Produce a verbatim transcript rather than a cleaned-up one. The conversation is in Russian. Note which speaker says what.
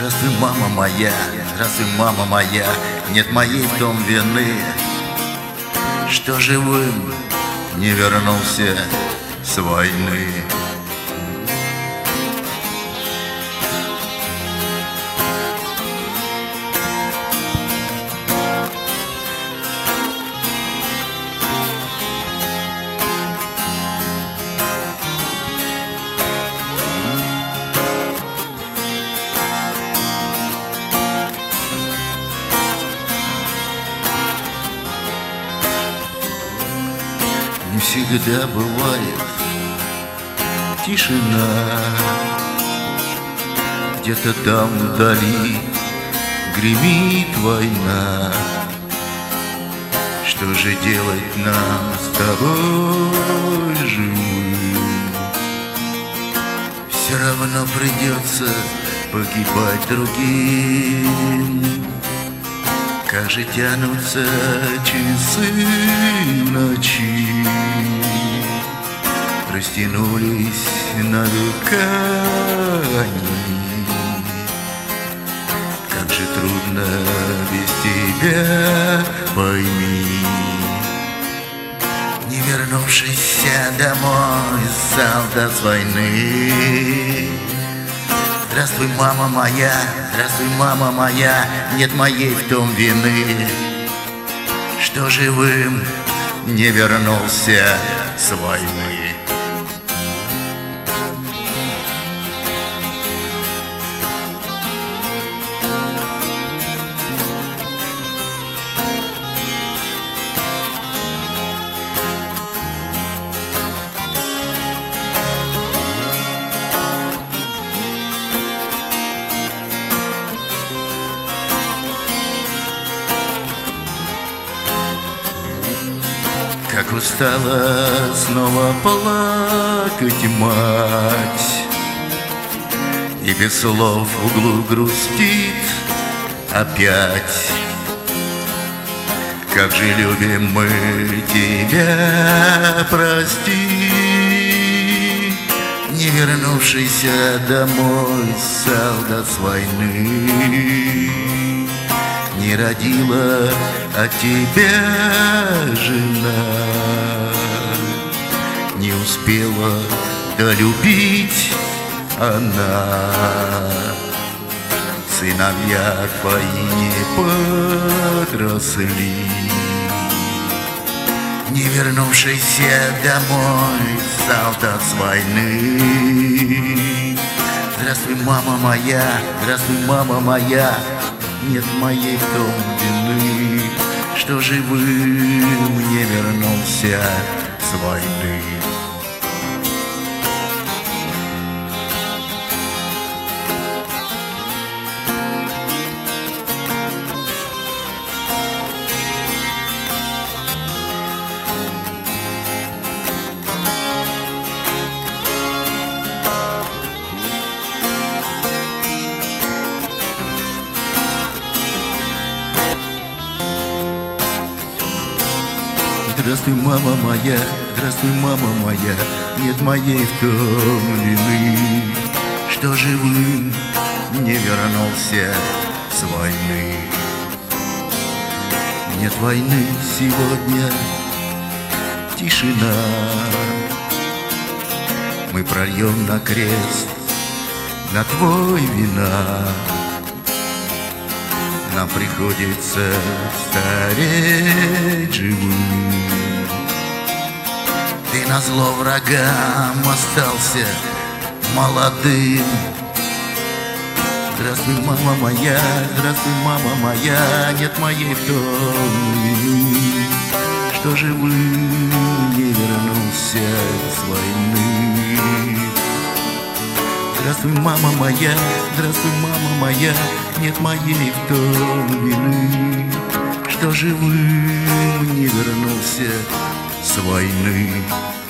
Speaker 1: Здравствуй, мама моя, здравствуй, мама моя. Нет моей в том вины, что живым не вернулся с войны. Не всегда бывает тишина, где-то там вдали гремит война. Что же делать нам с тобой живым? Все равно придется погибать другим. Как же тянутся часы в ночи, растянулись на века они. Как же трудно без тебя, пойми. Не вернувшийся домой солдат с войны. Здравствуй, мама моя, здравствуй, мама моя. Нет моей в том вины, что живым не вернулся с войны. Как устала снова плакать мать, и без слов в углу грустит опять. Как же любим мы тебя, прости, не вернувшийся домой солдат с войны. Не родила от тебя жена, не успела долюбить она. Сыновья твои не подросли, не вернувшийся домой солдат с войны. Здравствуй, мама моя, здравствуй, мама моя. Нет моей в том вины, что живым не вернулся с войны. Здравствуй, мама моя, здравствуй, мама моя. Нет моей в том вины, что живым не вернулся с войны. Нет войны сегодня, тишина. Мы прольем на крест на твой вина. Нам приходится стареть живым. Ты назло врагам остался молодым. Здравствуй, мама моя, здравствуй, мама моя. Нет моей в том вины, что живым не вернулся с войны. Здравствуй, мама моя, здравствуй, мама моя. Нет моей в том вины, что живым не вернулся с войны.